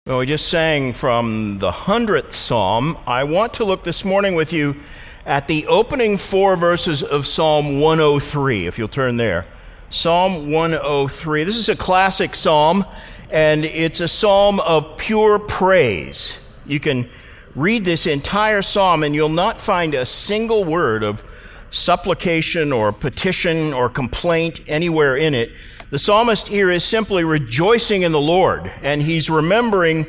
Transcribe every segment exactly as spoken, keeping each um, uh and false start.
Well, we just sang from the hundredth Psalm. I want to look this morning with you at the opening four verses of Psalm one oh three, if you'll turn there. Psalm one oh three. This is a classic psalm, and it's a psalm of pure praise. You can read this entire psalm, and you'll not find a single word of supplication or petition or complaint anywhere in it. The psalmist here is simply rejoicing in the Lord, and he's remembering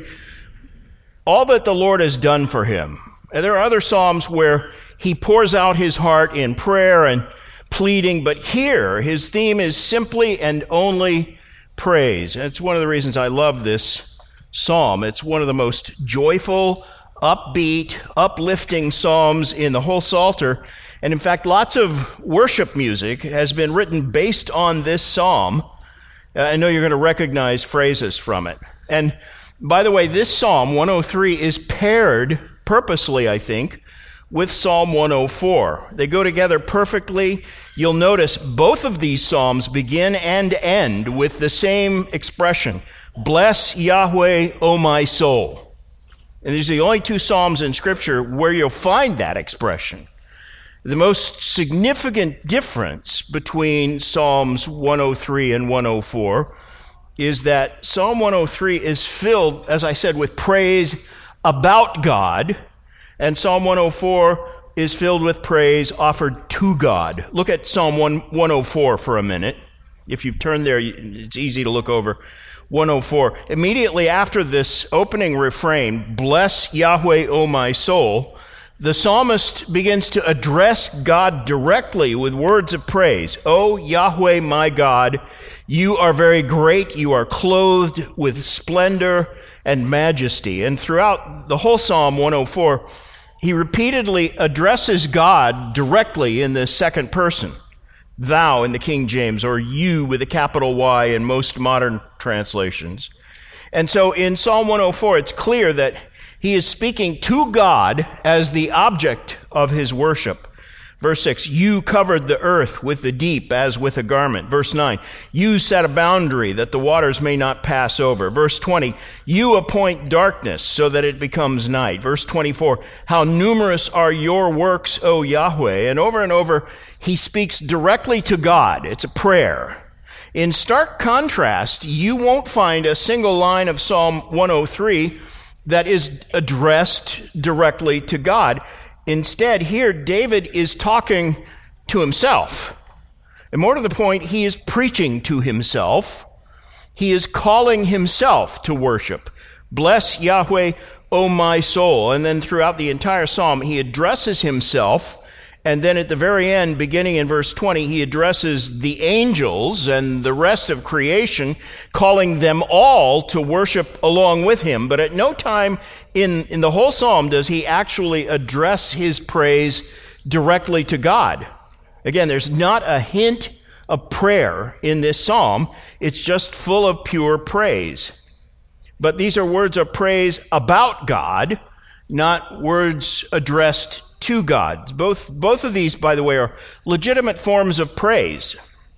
all that the Lord has done for him. And there are other psalms where he pours out his heart in prayer and pleading, but here his theme is simply and only praise. And it's one of the reasons I love this psalm. It's one of the most joyful, upbeat, uplifting psalms in the whole Psalter. And in fact, lots of worship music has been written based on this psalm. Uh, I know you're going to recognize phrases from it. And by the way, this Psalm one oh three is paired purposely, I think, with Psalm one oh four. They go together perfectly. You'll notice both of these psalms begin and end with the same expression, "Bless Yahweh, O my soul." And these are the only two psalms in Scripture where you'll find that expression. The most significant difference between Psalms one oh three and one oh four is that Psalm one oh three is filled, as I said, with praise about God, and Psalm one oh four is filled with praise offered to God. Look at Psalm one oh four for a minute. If you've turned there, it's easy to look over. one oh four. Immediately after this opening refrain, "Bless Yahweh, O my soul," the psalmist begins to address God directly with words of praise. "O Yahweh, my God, you are very great. You are clothed with splendor and majesty." And throughout the whole Psalm one oh four, he repeatedly addresses God directly in the second person. Thou in the King James, or you with a capital Y in most modern translations. And so in Psalm one oh four, it's clear that he is speaking to God as the object of his worship. Verse six, "You covered the earth with the deep as with a garment." Verse nine, "You set a boundary that the waters may not pass over." Verse twenty, "You appoint darkness so that it becomes night." Verse twenty-four, "How numerous are your works, O Yahweh." And over and over, he speaks directly to God. It's a prayer. In stark contrast, you won't find a single line of Psalm one oh three that is addressed directly to God. Instead, here, David is talking to himself. And more to the point, he is preaching to himself. He is calling himself to worship. "Bless Yahweh, O my soul." And then throughout the entire psalm, he addresses himself. And then at the very end, beginning in verse twenty, he addresses the angels and the rest of creation, calling them all to worship along with him. But at no time in, in the whole psalm does he actually address his praise directly to God. Again, there's not a hint of prayer in this psalm. It's just full of pure praise. But these are words of praise about God, not words addressed to God. Both, both of these, by the way, are legitimate forms of praise.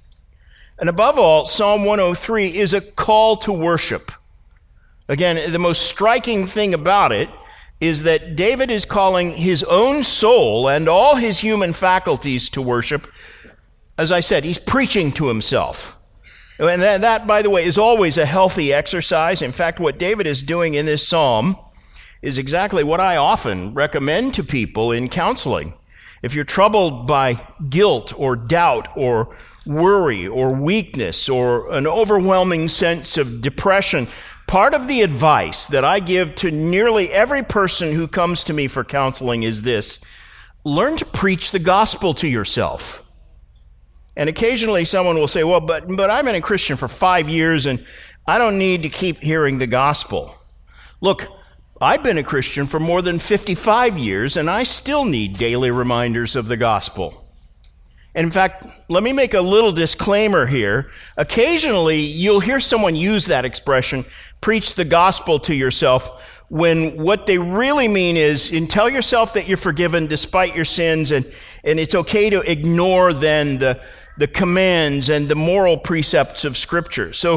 And above all, Psalm one oh three is a call to worship. Again, the most striking thing about it is that David is calling his own soul and all his human faculties to worship. As I said, he's preaching to himself. And that, that, by the way, is always a healthy exercise. In fact, what David is doing in this psalm is exactly what I often recommend to people in counseling. If you're troubled by guilt or doubt or worry or weakness or an overwhelming sense of depression, part of the advice that I give to nearly every person who comes to me for counseling is this: learn to preach the gospel to yourself. And occasionally someone will say, well, but, but I've been a Christian for five years and I don't need to keep hearing the gospel. Look, I've been a Christian for more than fifty-five years, and I still need daily reminders of the gospel. And in fact, let me make a little disclaimer here. Occasionally, you'll hear someone use that expression, preach the gospel to yourself, when what they really mean is, and tell yourself that you're forgiven despite your sins, and, and it's okay to ignore then the, the commands and the moral precepts of Scripture. So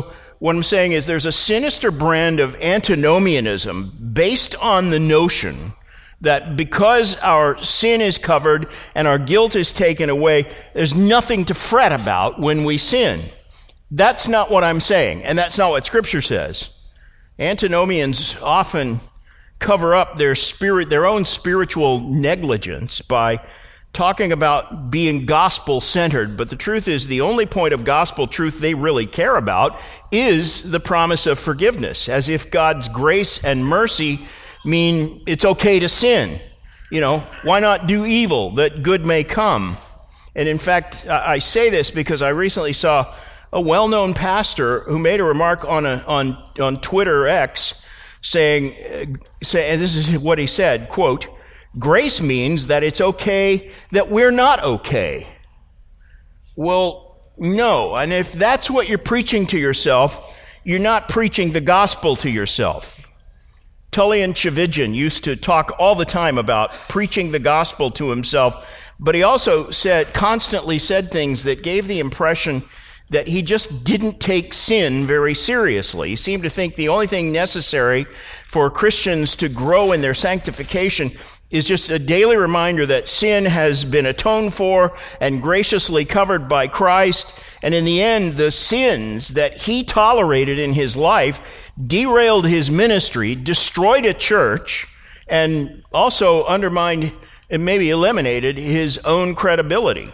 What I'm saying is there's a sinister brand of antinomianism based on the notion that because our sin is covered and our guilt is taken away, there's nothing to fret about when we sin. That's not what I'm saying, and that's not what Scripture says. Antinomians often cover up their spirit, their own spiritual negligence by talking about being gospel-centered, but the truth is the only point of gospel truth they really care about is the promise of forgiveness, as if God's grace and mercy mean it's okay to sin. You know, why not do evil that good may come? And in fact, I say this because I recently saw a well-known pastor who made a remark on a, on on Twitter X saying, say, and this is what he said, quote, "Grace means that it's okay that we're not okay." Well, no. And if that's what you're preaching to yourself, you're not preaching the gospel to yourself. Tullian Tchividjian used to talk all the time about preaching the gospel to himself, but he also said, constantly said things that gave the impression that he just didn't take sin very seriously. He seemed to think the only thing necessary for Christians to grow in their sanctification is just a daily reminder that sin has been atoned for and graciously covered by Christ. And in the end, the sins that he tolerated in his life derailed his ministry, destroyed a church, and also undermined and maybe eliminated his own credibility.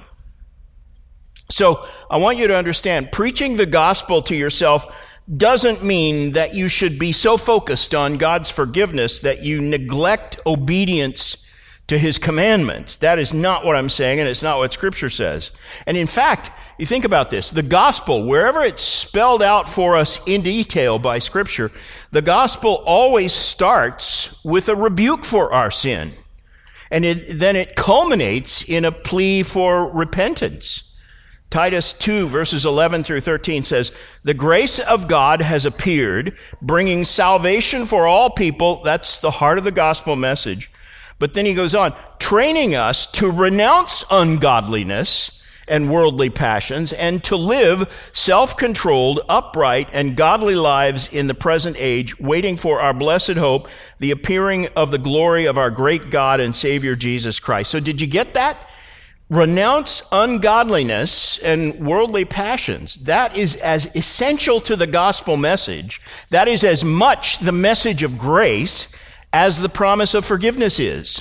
So I want you to understand, preaching the gospel to yourself doesn't mean that you should be so focused on God's forgiveness that you neglect obedience to his commandments. That is not what I'm saying, and it's not what Scripture says. And in fact, you think about this, the gospel, wherever it's spelled out for us in detail by Scripture, the gospel always starts with a rebuke for our sin. And it, then it culminates in a plea for repentance. Titus two, verses eleven through thirteen says, "The grace of God has appeared, bringing salvation for all people." That's the heart of the gospel message. But then he goes on, training us to renounce ungodliness and worldly passions and to live self-controlled, upright, and godly lives in the present age, waiting for our blessed hope, the appearing of the glory of our great God and Savior Jesus Christ. So did you get that? Renounce ungodliness and worldly passions. That is as essential to the gospel message. That is as much the message of grace as the promise of forgiveness is.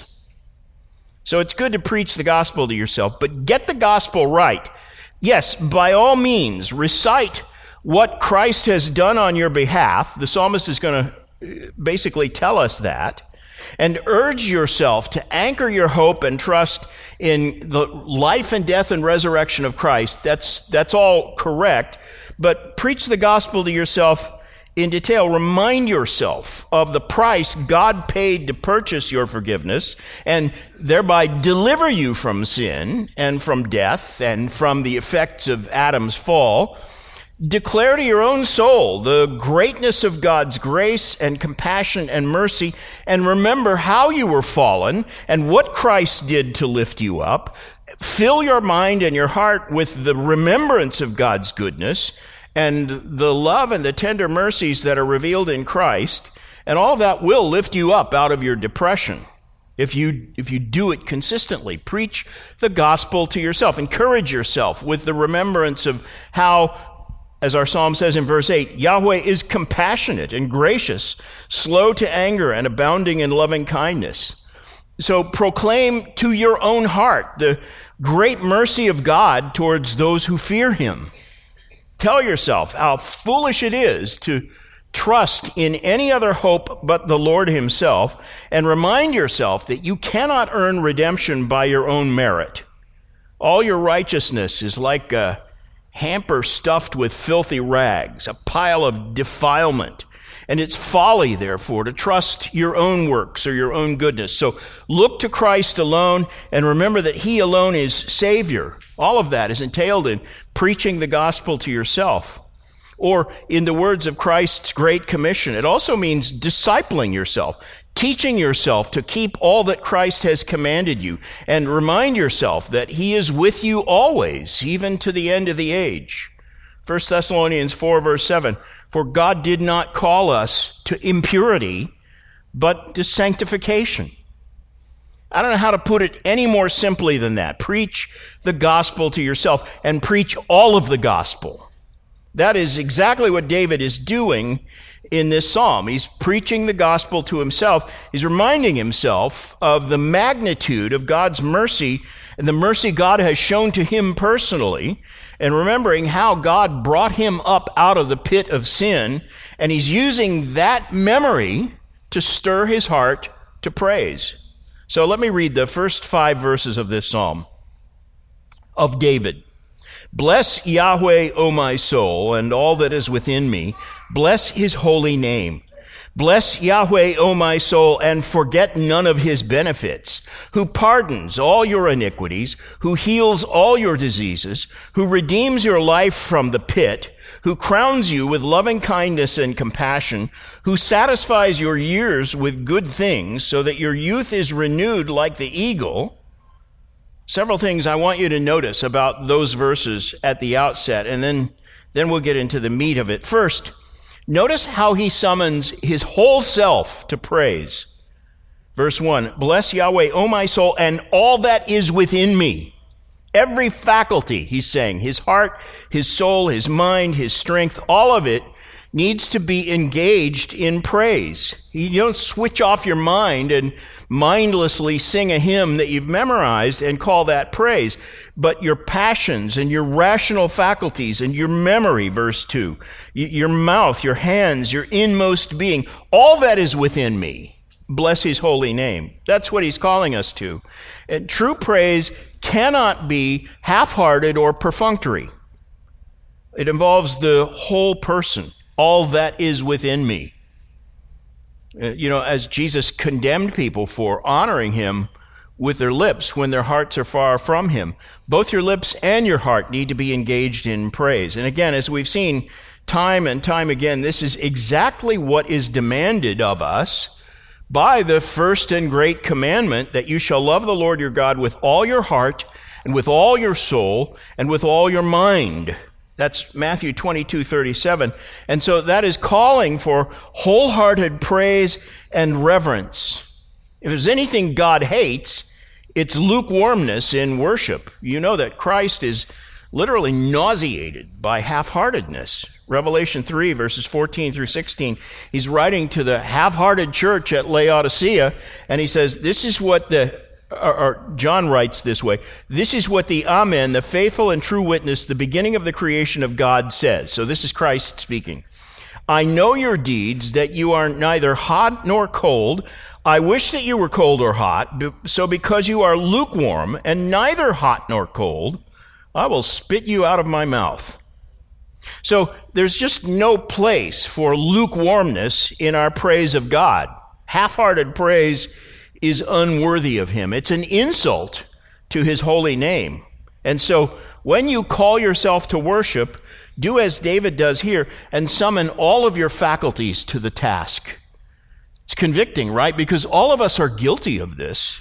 So it's good to preach the gospel to yourself, but get the gospel right. Yes, by all means, recite what Christ has done on your behalf. The psalmist is going to basically tell us that. And urge yourself to anchor your hope and trust in the life and death and resurrection of Christ. That's, that's all correct. But preach the gospel to yourself in detail. Remind yourself of the price God paid to purchase your forgiveness and thereby deliver you from sin and from death and from the effects of Adam's fall. Declare to your own soul the greatness of God's grace and compassion and mercy, and remember how you were fallen and what Christ did to lift you up. Fill your mind and your heart with the remembrance of God's goodness and the love and the tender mercies that are revealed in Christ, and all of that will lift you up out of your depression. If you, if you do it consistently, preach the gospel to yourself. Encourage yourself with the remembrance of how, as our psalm says in verse eight, Yahweh is compassionate and gracious, slow to anger and abounding in loving kindness. So proclaim to your own heart the great mercy of God towards those who fear him. Tell yourself how foolish it is to trust in any other hope but the Lord himself, and remind yourself that you cannot earn redemption by your own merit. All your righteousness is like a hamper stuffed with filthy rags, a pile of defilement. And it's folly, therefore, to trust your own works or your own goodness. So look to Christ alone and remember that he alone is Savior. All of that is entailed in preaching the gospel to yourself. Or in the words of Christ's Great Commission, it also means discipling yourself, teaching yourself to keep all that Christ has commanded you, and remind yourself that he is with you always, even to the end of the age. First Thessalonians four, verse seven, For God did not call us to impurity, but to sanctification. I don't know how to put it any more simply than that. Preach the gospel to yourself and preach all of the gospel. That is exactly what David is doing in this psalm. He's preaching the gospel to himself. He's reminding himself of the magnitude of God's mercy and the mercy God has shown to him personally, and remembering how God brought him up out of the pit of sin, and he's using that memory to stir his heart to praise. So let me read the first five verses of this psalm of David. Bless Yahweh, O my soul, and all that is within me. Bless his holy name. Bless Yahweh, O my soul, and forget none of his benefits, who pardons all your iniquities, who heals all your diseases, who redeems your life from the pit, who crowns you with loving kindness and compassion, who satisfies your years with good things so that your youth is renewed like the eagle. Several things I want you to notice about those verses at the outset, and then, then we'll get into the meat of it. First, notice how he summons his whole self to praise. Verse one, bless Yahweh, O my soul, and all that is within me. Every faculty, he's saying, his heart, his soul, his mind, his strength, all of it needs to be engaged in praise. You don't switch off your mind and mindlessly sing a hymn that you've memorized and call that praise. But your passions and your rational faculties and your memory, verse two, your mouth, your hands, your inmost being, all that is within me. Bless his holy name. That's what he's calling us to. And true praise cannot be half-hearted or perfunctory. It involves the whole person, all that is within me. You know, as Jesus condemned people for honoring him with their lips when their hearts are far from him, both your lips and your heart need to be engaged in praise. And again, as we've seen time and time again, this is exactly what is demanded of us by the first and great commandment, that you shall love the Lord your God with all your heart and with all your soul and with all your mind. That's Matthew twenty-two thirty-seven. And so that is calling for wholehearted praise and reverence. If there's anything God hates, it's lukewarmness in worship. You know that Christ is literally nauseated by half-heartedness. Revelation three, verses fourteen through sixteen, he's writing to the half-hearted church at Laodicea, and he says, this is what the, or, or John writes this way, this is what the Amen, the faithful and true witness, the beginning of the creation of God says. So this is Christ speaking. I know your deeds, that you are neither hot nor cold. I wish that you were cold or hot. So because you are lukewarm and neither hot nor cold, I will spit you out of my mouth. So there's just no place for lukewarmness in our praise of God. Half-hearted praise is unworthy of him. It's an insult to his holy name. And so when you call yourself to worship, do as David does here and summon all of your faculties to the task. It's convicting, right? Because all of us are guilty of this.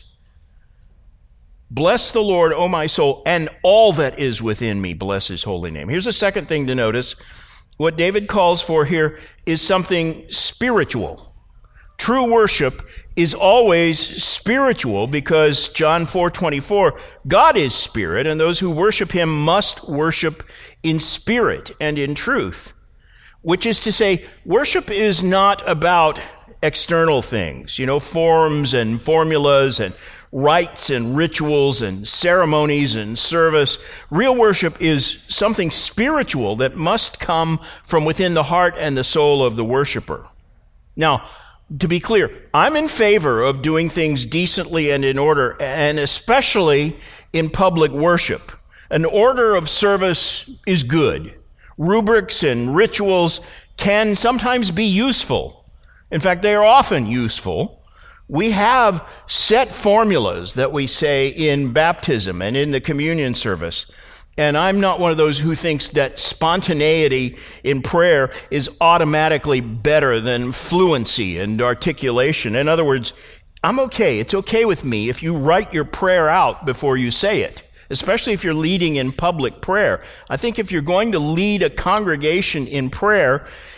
Bless the Lord, O my soul, and all that is within me, bless his holy name. Here's a second thing to notice. What David calls for here is something spiritual. True worship is always spiritual because John four twenty-four, God is spirit, and those who worship him must worship in spirit and in truth. Which is to say, worship is not about external things, you know, forms and formulas and rites and rituals and ceremonies and service. Real worship is something spiritual that must come from within the heart and the soul of the worshiper. Now, to be clear, I'm in favor of doing things decently and in order, and especially in public worship. An order of service is good. Rubrics and rituals can sometimes be useful. In fact, they are often useful. We have set formulas that we say in baptism and in the communion service. And I'm not one of those who thinks that spontaneity in prayer is automatically better than fluency and articulation. In other words, I'm okay. It's okay with me if you write your prayer out before you say it, especially if you're leading in public prayer. I think if you're going to lead a congregation in prayer,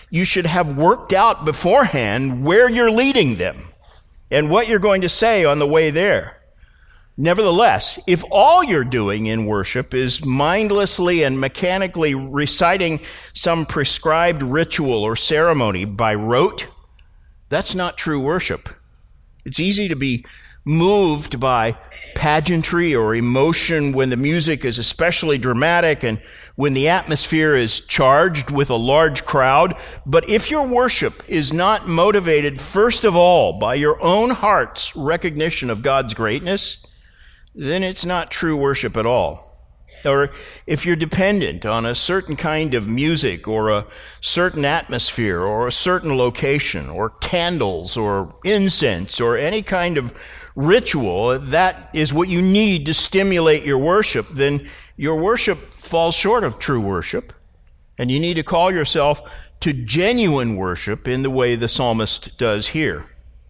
you should have worked out beforehand where you're leading them and what you're going to say on the way there. Nevertheless, if all you're doing in worship is mindlessly and mechanically reciting some prescribed ritual or ceremony by rote, that's not true worship. It's easy to be moved by pageantry or emotion when the music is especially dramatic and when the atmosphere is charged with a large crowd. But if your worship is not motivated first of all by your own heart's recognition of God's greatness, then it's not true worship at all. Or if you're dependent on a certain kind of music or a certain atmosphere or a certain location or candles or incense or any kind of ritual, that is what you need to stimulate your worship, then your worship falls short of true worship. And you need to call yourself to genuine worship in the way the psalmist does here.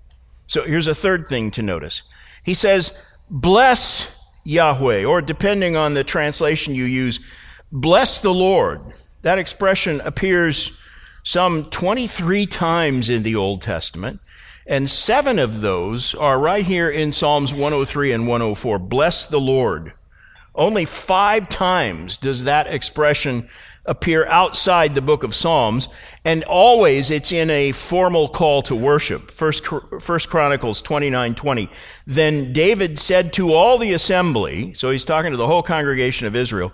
So here's a third thing to notice. He says, bless Yahweh, or depending on the translation you use, bless the Lord. That expression appears some twenty-three times in the Old Testament, and seven of those are right here in Psalms one oh three and one oh four. Bless the Lord. Only five times does that expression appear outside the book of Psalms, and always it's in a formal call to worship. First, First Chronicles twenty-nine twenty. Then David said to all the assembly, so he's talking to the whole congregation of Israel,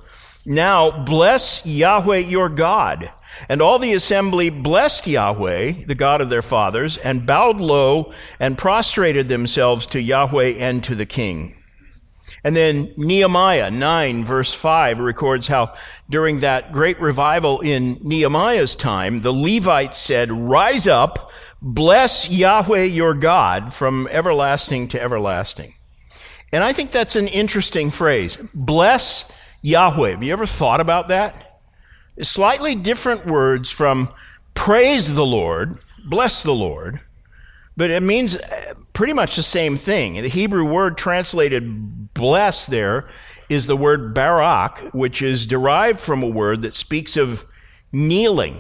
now bless Yahweh your God. And all the assembly blessed Yahweh, the God of their fathers, and bowed low and prostrated themselves to Yahweh and to the king. And then Nehemiah nine verse five records how during that great revival in Nehemiah's time, the Levites said, rise up, bless Yahweh your God from everlasting to everlasting. And I think that's an interesting phrase. Bless Yahweh. Have you ever thought about that? Slightly different words from praise the Lord, bless the Lord, but it means pretty much the same thing. The Hebrew word translated bless there is the word barak, which is derived from a word that speaks of kneeling,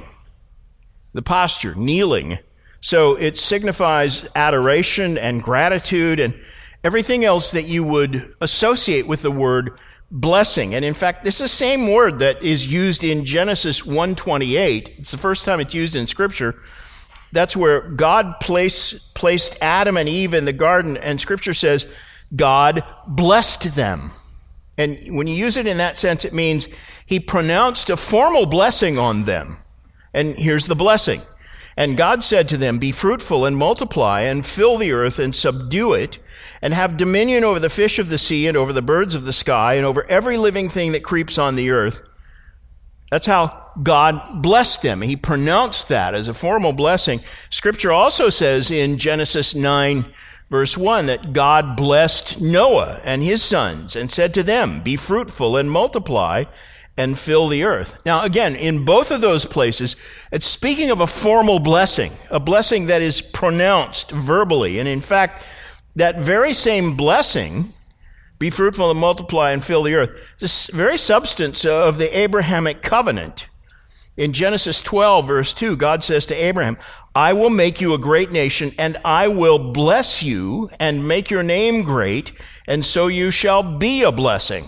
the posture, kneeling. So it signifies adoration and gratitude and everything else that you would associate with the word blessing. And in fact, this is the same word that is used in Genesis one twenty-eight. It's the first time it's used in Scripture. That's where God place, placed Adam and Eve in the garden, and Scripture says God blessed them. And when you use it in that sense, it means he pronounced a formal blessing on them. And here's the blessing. And God said to them, be fruitful and multiply and fill the earth and subdue it and have dominion over the fish of the sea and over the birds of the sky and over every living thing that creeps on the earth. That's how God blessed them. He pronounced that as a formal blessing. Scripture also says in Genesis nine, verse one, that God blessed Noah and his sons and said to them, be fruitful and multiply and fill the earth. Now, again, in both of those places, it's speaking of a formal blessing, a blessing that is pronounced verbally. And in fact, that very same blessing, be fruitful and multiply and fill the earth, this very substance of the Abrahamic covenant. In Genesis twelve, verse two, God says to Abraham, I will make you a great nation, and I will bless you and make your name great, and so you shall be a blessing.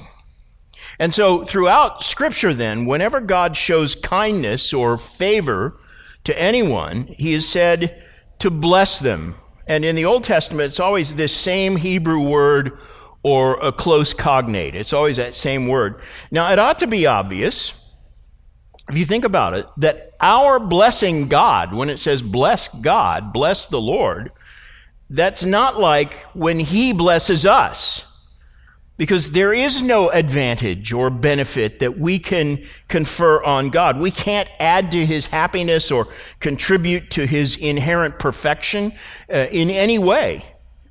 And so throughout Scripture then, whenever God shows kindness or favor to anyone, he is said to bless them. And in the Old Testament, it's always this same Hebrew word or a close cognate. It's always that same word. Now, it ought to be obvious, if you think about it, that our blessing God, when it says bless God, bless the Lord, that's not like when he blesses us. Because there is no advantage or benefit that we can confer on God. We can't add to his happiness or contribute to his inherent perfection uh, in any way.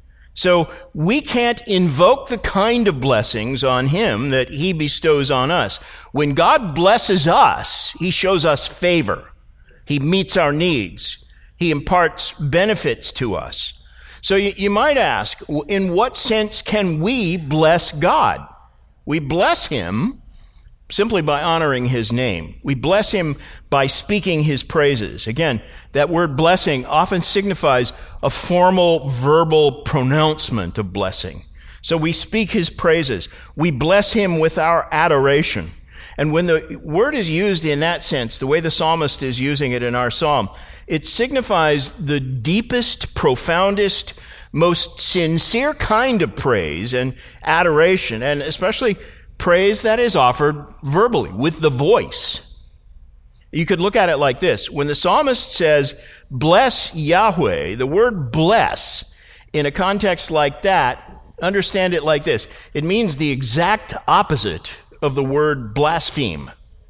So we can't invoke the kind of blessings on him that he bestows on us. When God blesses us, he shows us favor. He meets our needs. He imparts benefits to us. So you, you might ask, in what sense can we bless God? We bless him simply by honoring his name. We bless him by speaking his praises. Again, that word blessing often signifies a formal verbal pronouncement of blessing. So we speak his praises. We bless him with our adoration. And when the word is used in that sense, the way the psalmist is using it in our psalm, it signifies the deepest, profoundest, most sincere kind of praise and adoration, and especially praise that is offered verbally, with the voice. You could look at it like this. When the psalmist says, bless Yahweh, the word bless, in a context like that, understand it like this. It means the exact opposite of the word blaspheme.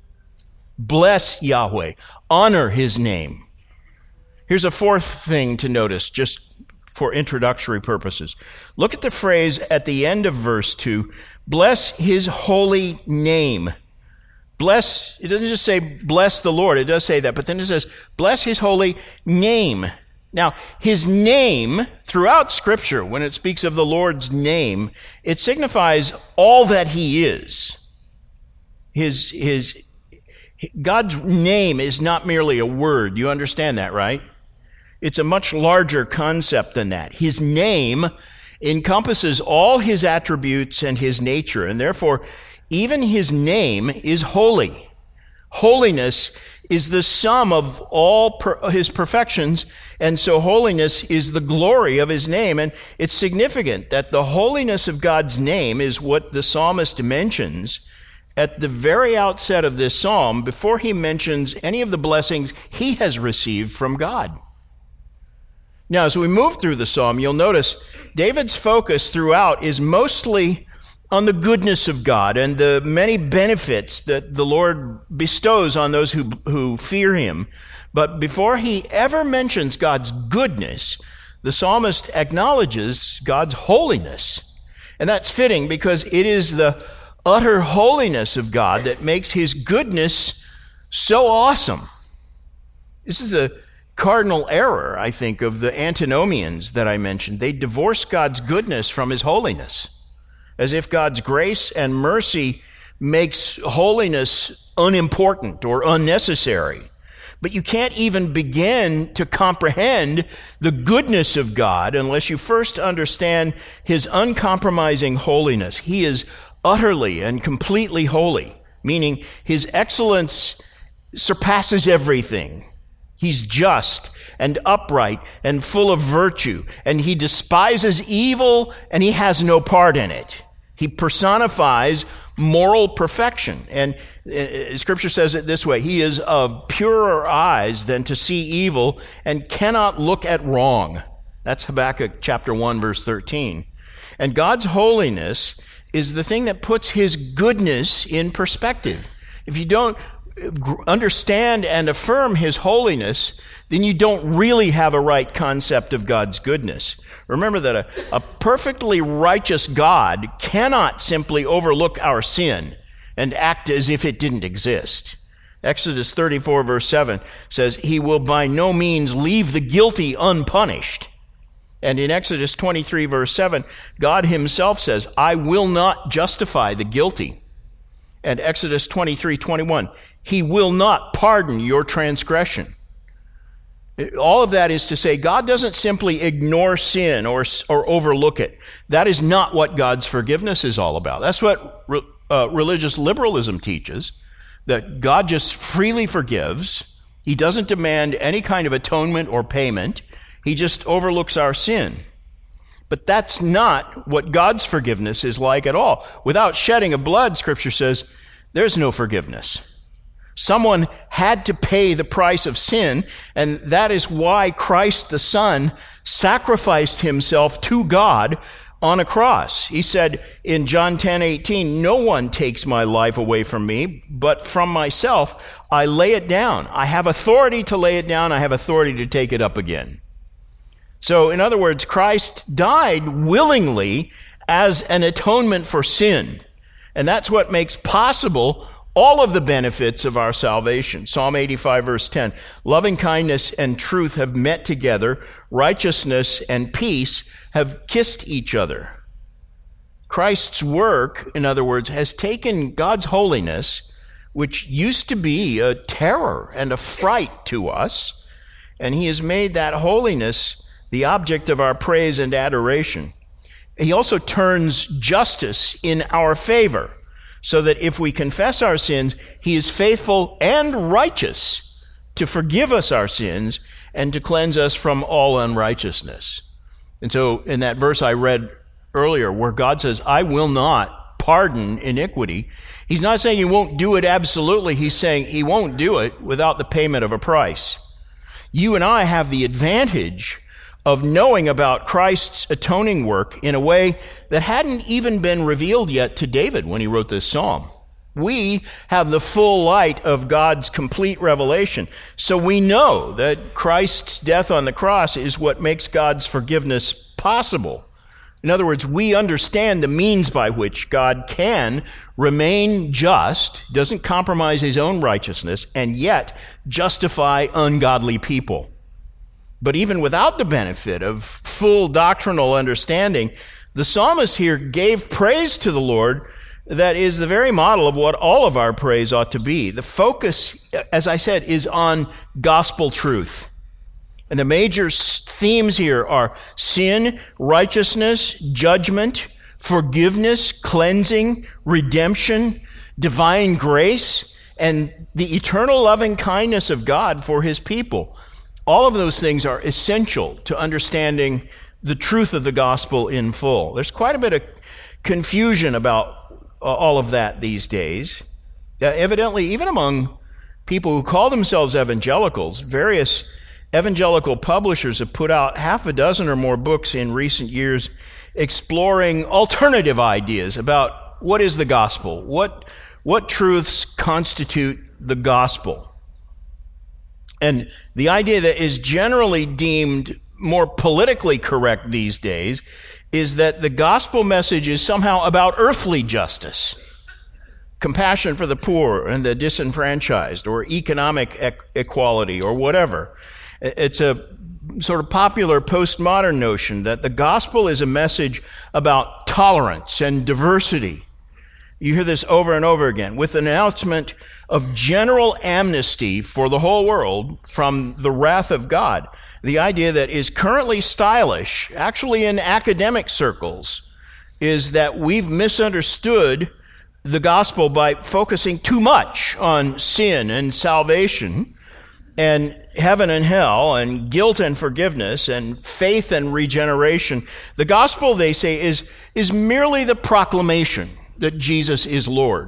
Bless Yahweh. Honor his name. Here's a fourth thing to notice, just for introductory purposes. Look at the phrase at the end of verse two, bless his holy name. Bless, it doesn't just say bless the Lord, it does say that, but then it says bless his holy name. Now, his name, throughout Scripture, when it speaks of the Lord's name, it signifies all that he is. His, his, God's name is not merely a word. You understand that, right? It's a much larger concept than that. His name encompasses all his attributes and his nature, and therefore, even his name is holy. Holiness is the sum of all per- his perfections, and so holiness is the glory of his name. And it's significant that the holiness of God's name is what the psalmist mentions at the very outset of this psalm before he mentions any of the blessings he has received from God. Now, as we move through the psalm, you'll notice David's focus throughout is mostly on the goodness of God and the many benefits that the Lord bestows on those who, who fear him. But before he ever mentions God's goodness, the psalmist acknowledges God's holiness. And that's fitting because it is the utter holiness of God that makes his goodness so awesome. This is a cardinal error, I think, of the antinomians that I mentioned. They divorce God's goodness from his holiness, as if God's grace and mercy makes holiness unimportant or unnecessary. But you can't even begin to comprehend the goodness of God unless you first understand his uncompromising holiness. He is utterly and completely holy, meaning his excellence surpasses everything. He's just and upright and full of virtue, and he despises evil, and he has no part in it. He personifies moral perfection, and uh, Scripture says it this way, he is of purer eyes than to see evil and cannot look at wrong. That's Habakkuk chapter one, verse thirteen. And God's holiness is the thing that puts his goodness in perspective. If you don't understand and affirm his holiness, then you don't really have a right concept of God's goodness. Remember that a, a perfectly righteous God cannot simply overlook our sin and act as if it didn't exist. Exodus thirty-four, verse seven says, he will by no means leave the guilty unpunished. And in Exodus twenty-three, verse seven, God himself says, I will not justify the guilty. And Exodus twenty-three, twenty-one, he will not pardon your transgression. All of that is to say, God doesn't simply ignore sin or, or overlook it. That is not what God's forgiveness is all about. That's what uh, religious liberalism teaches, that God just freely forgives. He doesn't demand any kind of atonement or payment. He just overlooks our sin. But that's not what God's forgiveness is like at all. Without shedding of blood, Scripture says, there's no forgiveness. Someone had to pay the price of sin, and that is why Christ the Son sacrificed himself to God on a cross. He said in John ten eighteen, no one takes my life away from me, but from myself I lay it down. I have authority to lay it down. I have authority to take it up again. So, in other words, Christ died willingly as an atonement for sin. And that's what makes possible all of the benefits of our salvation. Psalm eighty-five, verse ten, loving kindness and truth have met together. Righteousness and peace have kissed each other. Christ's work, in other words, has taken God's holiness, which used to be a terror and a fright to us, and he has made that holiness the object of our praise and adoration. He also turns justice in our favor, so that if we confess our sins, he is faithful and righteous to forgive us our sins and to cleanse us from all unrighteousness. And so in that verse I read earlier, where God says, I will not pardon iniquity, he's not saying he won't do it absolutely. He's saying he won't do it without the payment of a price. You and I have the advantage of knowing about Christ's atoning work in a way that hadn't even been revealed yet to David when he wrote this psalm. We have the full light of God's complete revelation, so we know that Christ's death on the cross is what makes God's forgiveness possible. In other words, we understand the means by which God can remain just, doesn't compromise his own righteousness, and yet justify ungodly people. But even without the benefit of full doctrinal understanding, the psalmist here gave praise to the Lord that is the very model of what all of our praise ought to be. The focus, as I said, is on gospel truth. And the major themes here are sin, righteousness, judgment, forgiveness, cleansing, redemption, divine grace, and the eternal loving kindness of God for his people. All of those things are essential to understanding the truth of the gospel in full. There's quite a bit of confusion about all of that these days. Uh, evidently, even among people who call themselves evangelicals, various evangelical publishers have put out half a dozen or more books in recent years exploring alternative ideas about what is the gospel, what, what truths constitute the gospel. And the idea that is generally deemed more politically correct these days is that the gospel message is somehow about earthly justice, compassion for the poor and the disenfranchised, or economic e- equality, or whatever. It's a sort of popular postmodern notion that the gospel is a message about tolerance and diversity. You hear this over and over again, with an announcement of general amnesty for the whole world from the wrath of God. The idea that is currently stylish, actually in academic circles, is that we've misunderstood the gospel by focusing too much on sin and salvation and heaven and hell and guilt and forgiveness and faith and regeneration. The gospel, they say, is, is merely the proclamation that Jesus is Lord.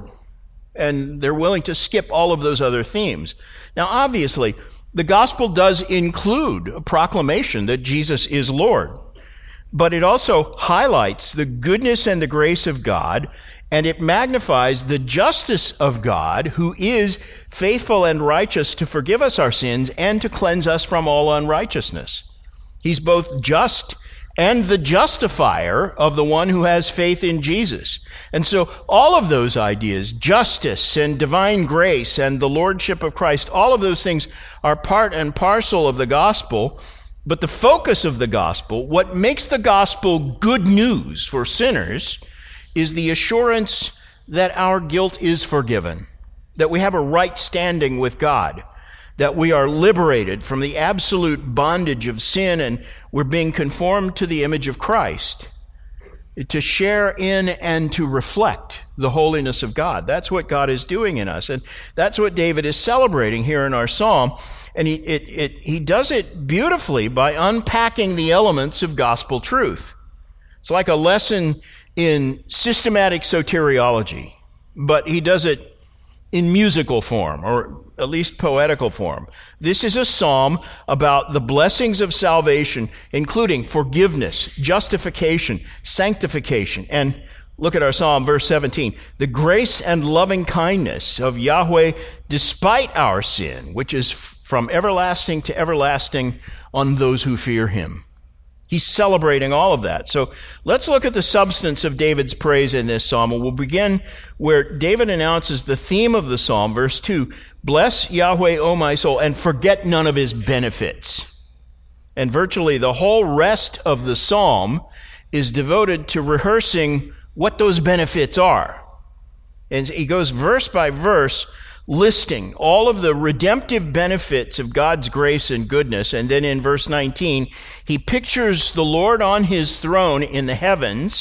And they're willing to skip all of those other themes. Now, obviously, the gospel does include a proclamation that Jesus is Lord, but it also highlights the goodness and the grace of God, and it magnifies the justice of God, who is faithful and righteous to forgive us our sins and to cleanse us from all unrighteousness. He's both just and the justifier of the one who has faith in Jesus. And so all of those ideas, justice and divine grace and the lordship of Christ, all of those things are part and parcel of the gospel. But the focus of the gospel, what makes the gospel good news for sinners, is the assurance that our guilt is forgiven, that we have a right standing with God, that we are liberated from the absolute bondage of sin and we're being conformed to the image of Christ, to share in and to reflect the holiness of God. That's what God is doing in us. And that's what David is celebrating here in our psalm. And he, it, it, he does it beautifully by unpacking the elements of gospel truth. It's like a lesson in systematic soteriology, but he does it in musical form, or at least poetical form. This is a psalm about the blessings of salvation, including forgiveness, justification, sanctification. And look at our psalm, verse seventeen. The grace and loving kindness of Yahweh despite our sin, which is from everlasting to everlasting on those who fear him. He's celebrating all of that. So let's look at the substance of David's praise in this psalm. And we'll begin where David announces the theme of the psalm, verse two. Bless Yahweh, O my soul, and forget none of his benefits. And virtually the whole rest of the psalm is devoted to rehearsing what those benefits are. And he goes verse by verse, listing all of the redemptive benefits of God's grace and goodness. And then in verse nineteen, he pictures the Lord on his throne in the heavens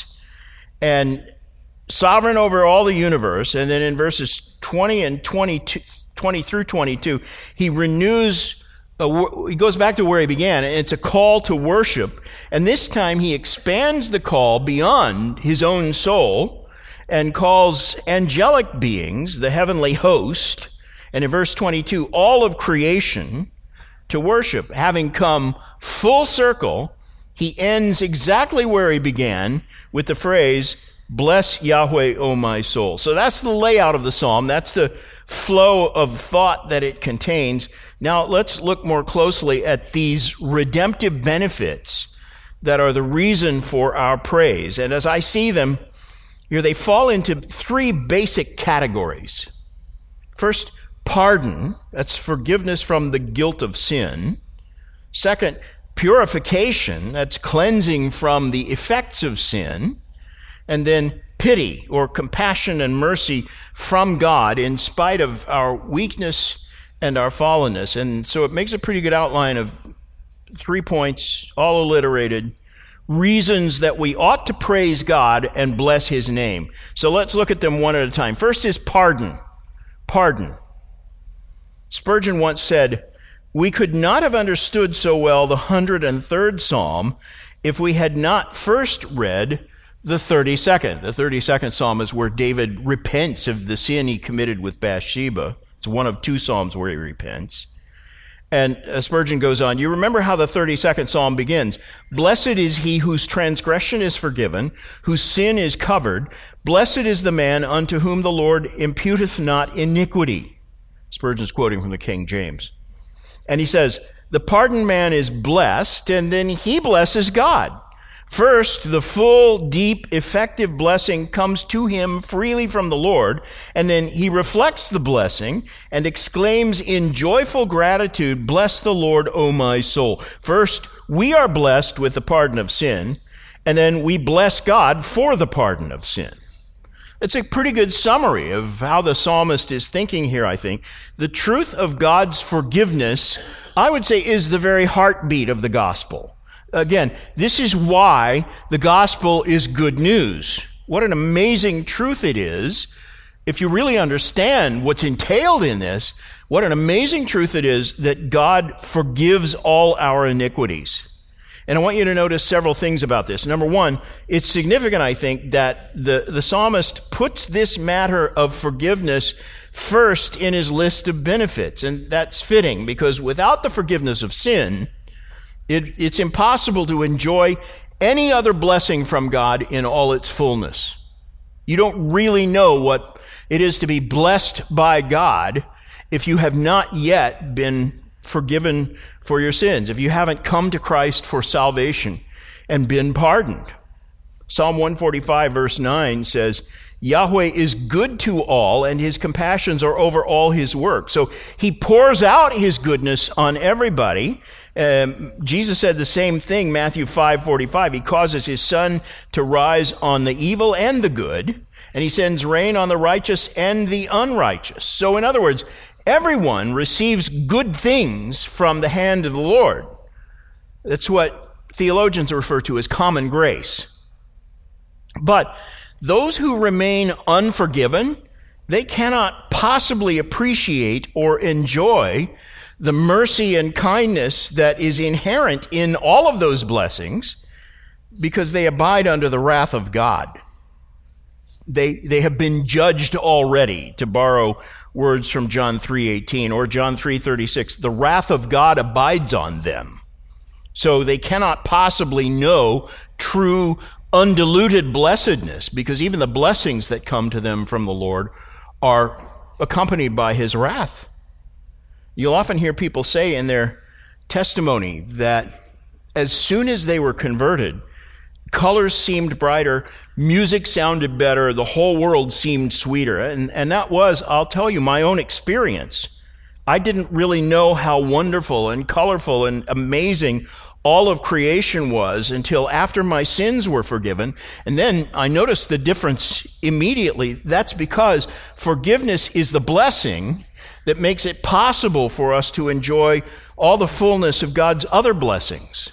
and sovereign over all the universe. And then in verses twenty and twenty-two, twenty through twenty-two, he renews, uh, he goes back to where he began, and it's a call to worship. And this time he expands the call beyond his own soul and calls angelic beings, the heavenly host, and in verse twenty-two, all of creation to worship. Having come full circle, he ends exactly where he began with the phrase, "Bless Yahweh, O my soul." So that's the layout of the psalm. That's the flow of thought that it contains. Now let's look more closely at these redemptive benefits that are the reason for our praise. And as I see them, here they fall into three basic categories. First, pardon. That's forgiveness from the guilt of sin. Second, purification. That's cleansing from the effects of sin. And then pity, or compassion and mercy from God in spite of our weakness and our fallenness. And so it makes a pretty good outline of three points, all alliterated, reasons that we ought to praise God and bless his name. So let's look at them one at a time. First is pardon. Pardon. Spurgeon once said, "We could not have understood so well the one hundred third Psalm if we had not first read the thirty-second. The thirty-second Psalm is where David repents of the sin he committed with Bathsheba. It's one of two Psalms where he repents. And Spurgeon goes on, you remember how the thirty-second Psalm begins. Blessed is he whose transgression is forgiven, whose sin is covered. Blessed is the man unto whom the Lord imputeth not iniquity. Spurgeon's quoting from the King James. And he says, the pardoned man is blessed, and then he blesses God. First, the full, deep, effective blessing comes to him freely from the Lord, and then he reflects the blessing and exclaims in joyful gratitude, bless the Lord, O my soul. First, we are blessed with the pardon of sin, and then we bless God for the pardon of sin. It's a pretty good summary of how the psalmist is thinking here, I think. The truth of God's forgiveness, I would say, is the very heartbeat of the gospel. Again, this is why the gospel is good news. What an amazing truth it is. If you really understand what's entailed in this, what an amazing truth it is that God forgives all our iniquities. And I want you to notice several things about this. Number one, it's significant, I think, that the, the psalmist puts this matter of forgiveness first in his list of benefits. And that's fitting, because without the forgiveness of sin, It, it's impossible to enjoy any other blessing from God in all its fullness. You don't really know what it is to be blessed by God if you have not yet been forgiven for your sins, if you haven't come to Christ for salvation and been pardoned. Psalm one forty-five verse nine says, Yahweh is good to all, and his compassions are over all his work. So he pours out his goodness on everybody. Um, Jesus said the same thing, Matthew five forty-five. He causes his sun to rise on the evil and the good, and he sends rain on the righteous and the unrighteous. So in other words, everyone receives good things from the hand of the Lord. That's what theologians refer to as common grace. But those who remain unforgiven, they cannot possibly appreciate or enjoy the mercy and kindness that is inherent in all of those blessings, because they abide under the wrath of God. They, they have been judged already, to borrow words from John three eighteen or John three thirty-six. The wrath of God abides on them. So they cannot possibly know true undiluted blessedness, because even the blessings that come to them from the Lord are accompanied by his wrath. You'll often hear people say in their testimony that as soon as they were converted, colors seemed brighter, music sounded better, the whole world seemed sweeter. And, and that was, I'll tell you, my own experience. I didn't really know how wonderful and colorful and amazing all of creation was until after my sins were forgiven. And then I noticed the difference immediately. That's because forgiveness is the blessing that makes it possible for us to enjoy all the fullness of God's other blessings.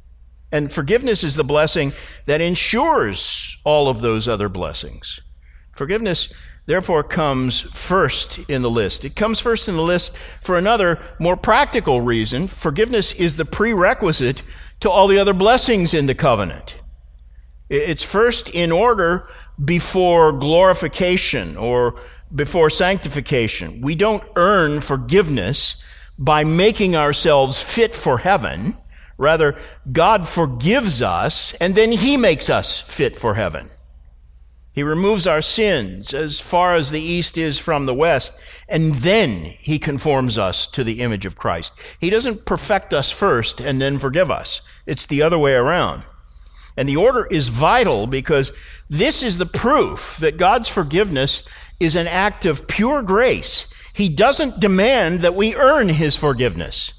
And forgiveness is the blessing that ensures all of those other blessings. Forgiveness, therefore, comes first in the list. It comes first in the list for another, more practical reason. Forgiveness is the prerequisite to all the other blessings in the covenant. It's first in order before glorification or before sanctification. We don't earn forgiveness by making ourselves fit for heaven. Rather, God forgives us, and then he makes us fit for heaven. He removes our sins as far as the east is from the west, and then he conforms us to the image of Christ. He doesn't perfect us first and then forgive us. It's the other way around. And the order is vital because this is the proof that God's forgiveness is an act of pure grace. He doesn't demand that we earn his forgiveness.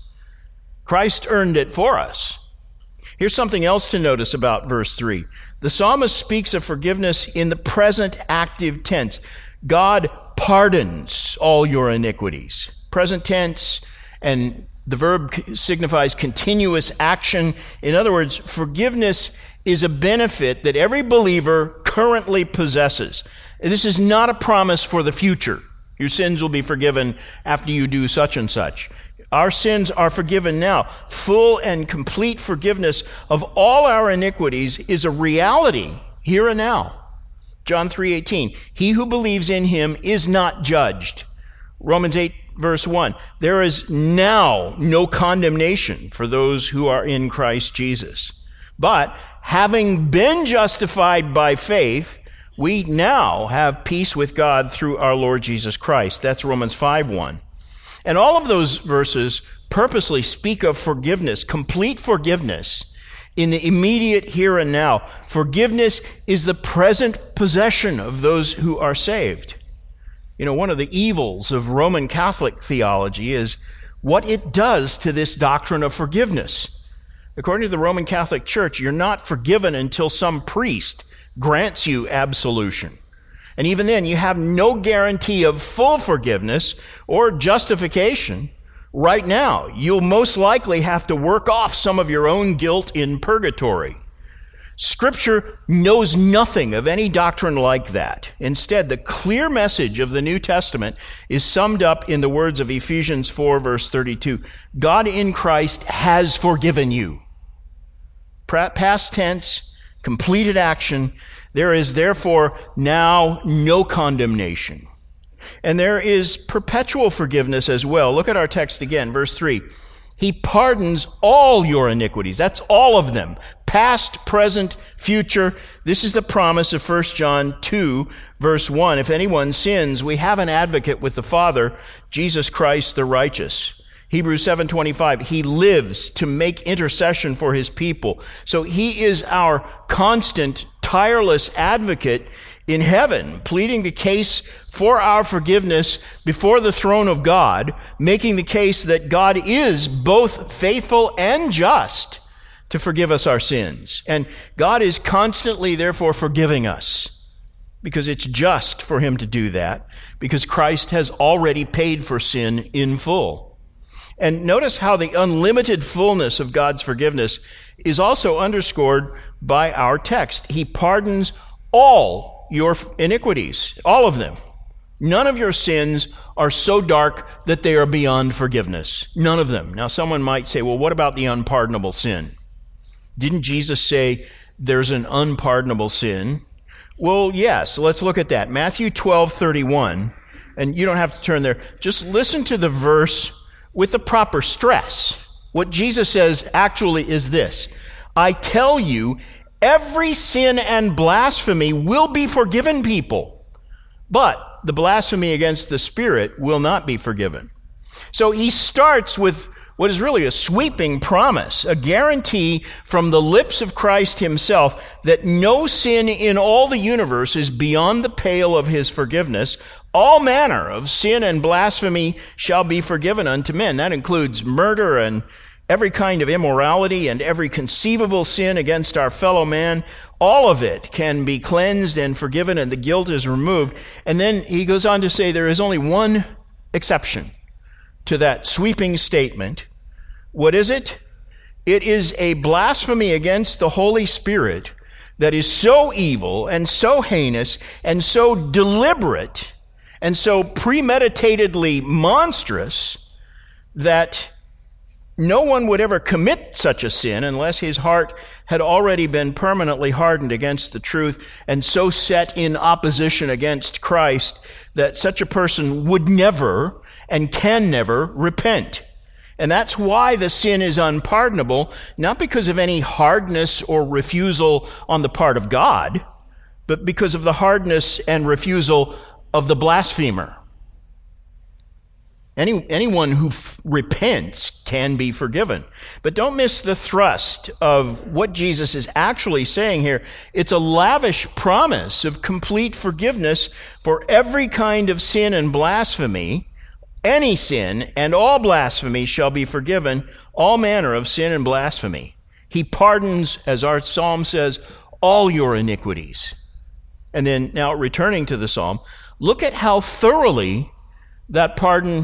Christ earned it for us. Here's something else to notice about verse three. The psalmist speaks of forgiveness in the present active tense. God pardons all your iniquities. Present tense, and the verb signifies continuous action. In other words, forgiveness is a benefit that every believer currently possesses. This is not a promise for the future. Your sins will be forgiven after you do such and such. Our sins are forgiven now. Full and complete forgiveness of all our iniquities is a reality here and now. John three eighteen, he who believes in him is not judged. Romans eight verse one, there is now no condemnation for those who are in Christ Jesus. But having been justified by faith, we now have peace with God through our Lord Jesus Christ. That's Romans five one. And all of those verses purposely speak of forgiveness, complete forgiveness in the immediate here and now. Forgiveness is the present possession of those who are saved. You know, one of the evils of Roman Catholic theology is what it does to this doctrine of forgiveness. According to the Roman Catholic Church, you're not forgiven until some priest grants you absolution. And even then, you have no guarantee of full forgiveness or justification. Right now, you'll most likely have to work off some of your own guilt in purgatory. Scripture knows nothing of any doctrine like that. Instead, the clear message of the New Testament is summed up in the words of Ephesians four, verse thirty-two. God in Christ has forgiven you. Past tense, completed action. There is therefore now no condemnation. And there is perpetual forgiveness as well. Look at our text again, verse three. He pardons all your iniquities. That's all of them. Past, present, future. This is the promise of First John two, verse one. If anyone sins, we have an advocate with the Father, Jesus Christ the righteous. Hebrews seven twenty-five, he lives to make intercession for his people. So he is our constant, tireless advocate in heaven, pleading the case for our forgiveness before the throne of God, making the case that God is both faithful and just to forgive us our sins. And God is constantly, therefore, forgiving us because it's just for him to do that, because Christ has already paid for sin in full. And notice how the unlimited fullness of God's forgiveness is also underscored by our text. He pardons all your iniquities, all of them. None of your sins are so dark that they are beyond forgiveness. None of them. Now, someone might say, well, what about the unpardonable sin? Didn't Jesus say there's an unpardonable sin? Well, yes. Let's look at that. Matthew twelve thirty-one, and you don't have to turn there. Just listen to the verse with the proper stress. What Jesus says actually is this: I tell you, every sin and blasphemy will be forgiven people, but the blasphemy against the Spirit will not be forgiven. So he starts with what is really a sweeping promise, a guarantee from the lips of Christ himself that no sin in all the universe is beyond the pale of his forgiveness. All manner of sin and blasphemy shall be forgiven unto men. That includes murder and every kind of immorality and every conceivable sin against our fellow man, all of it can be cleansed and forgiven, and the guilt is removed. And then he goes on to say there is only one exception to that sweeping statement. What is it? It is a blasphemy against the Holy Spirit that is so evil and so heinous and so deliberate and so premeditatedly monstrous that no one would ever commit such a sin unless his heart had already been permanently hardened against the truth and so set in opposition against Christ that such a person would never and can never repent. And that's why the sin is unpardonable, not because of any hardness or refusal on the part of God, but because of the hardness and refusal of the blasphemer. Any, anyone who f- repents can be forgiven. But don't miss the thrust of what Jesus is actually saying here. It's a lavish promise of complete forgiveness for every kind of sin and blasphemy. Any sin and all blasphemy shall be forgiven, all manner of sin and blasphemy. He pardons, as our psalm says, all your iniquities. And then now returning to the psalm, look at how thoroughly that pardon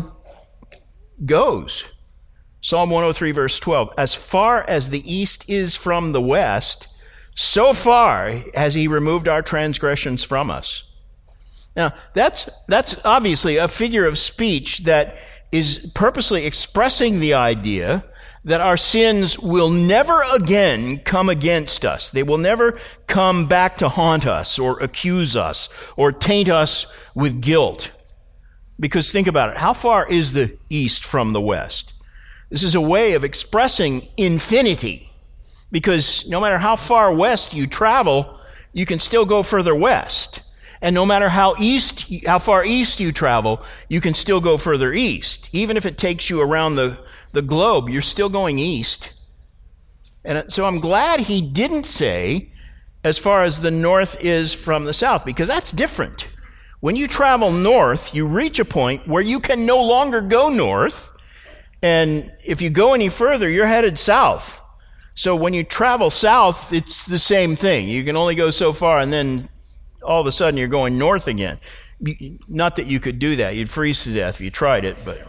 goes. Psalm one oh three, verse twelve, as far as the east is from the west, so far has he removed our transgressions from us. Now, that's that's obviously a figure of speech that is purposely expressing the idea that our sins will never again come against us. They will never come back to haunt us or accuse us or taint us with guilt. Because think about it. How far is the east from the west? This is a way of expressing infinity. Because no matter how far west you travel, you can still go further west. And no matter how east, how far east you travel, you can still go further east. Even if it takes you around the, the globe, you're still going east. And so I'm glad he didn't say as far as the north is from the south, because that's different. When you travel north, you reach a point where you can no longer go north. And if you go any further, you're headed south. So when you travel south, it's the same thing. You can only go so far, and then all of a sudden you're going north again. Not that you could do that. You'd freeze to death if you tried it, but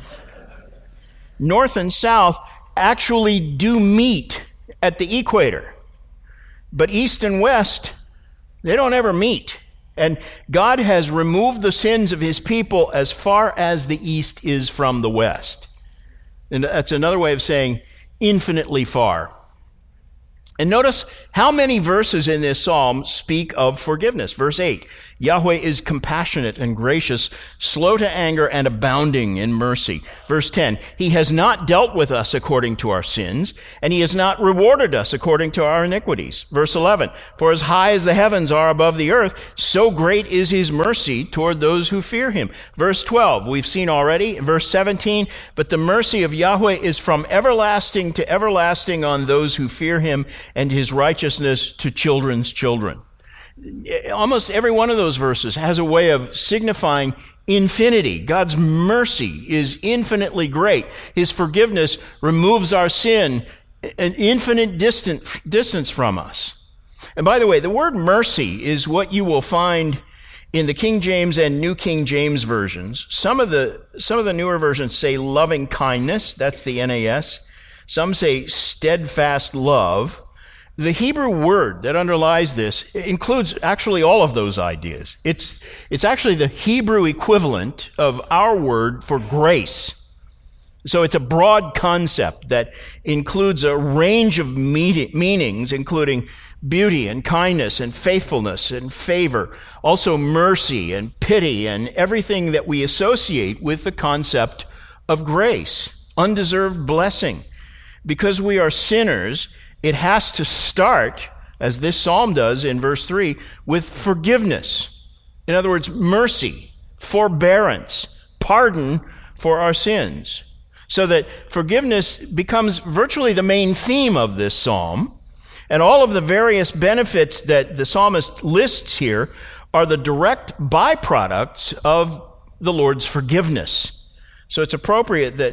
north and south actually do meet at the equator. But east and west, they don't ever meet. And God has removed the sins of his people as far as the east is from the west. And that's another way of saying infinitely far. And notice how many verses in this psalm speak of forgiveness. Verse eight, Yahweh is compassionate and gracious, slow to anger and abounding in mercy. Verse ten, he has not dealt with us according to our sins, and he has not rewarded us according to our iniquities. Verse eleven, for as high as the heavens are above the earth, so great is his mercy toward those who fear him. Verse twelve, we've seen already. Verse seventeen, but the mercy of Yahweh is from everlasting to everlasting on those who fear him, and his righteousness to children's children. Almost every one of those verses has a way of signifying infinity. God's mercy is infinitely great. His forgiveness removes our sin an infinite distant, distance from us. And by the way, the word mercy is what you will find in the King James and New King James versions. Some of the, some of the newer versions say loving kindness. That's the N A S. Some say steadfast love. The Hebrew word that underlies this includes actually all of those ideas. It's, it's actually the Hebrew equivalent of our word for grace. So it's a broad concept that includes a range of meanings, including beauty and kindness and faithfulness and favor, also mercy and pity and everything that we associate with the concept of grace, undeserved blessing. Because we are sinners, it has to start, as this psalm does in verse three, with forgiveness. In other words, mercy, forbearance, pardon for our sins. So that forgiveness becomes virtually the main theme of this psalm. And all of the various benefits that the psalmist lists here are the direct byproducts of the Lord's forgiveness. So it's appropriate that